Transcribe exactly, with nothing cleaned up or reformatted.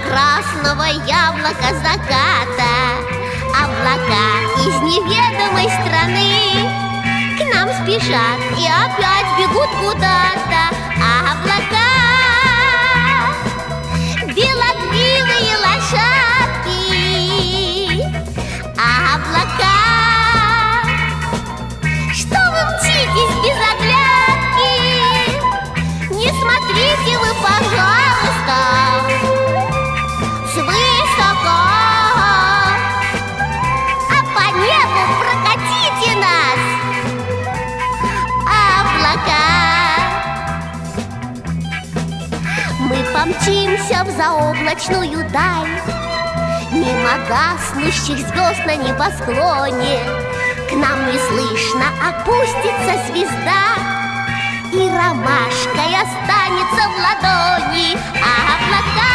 красного яблока заката. Облака из неведомой страны к нам спешат и опять бегут куда-то. Облака, белокрылые лошадки. Облака, что вы мчитесь без оглядки? Не смотрите вы, пожалуйста, свысока, а по небу прокатите нас, облака. Мы помчимся в заоблачную даль, мимо гаснущих звезд на небосклоне. К нам неслышно опустится звезда, и ромашкой останется в ладони. А облака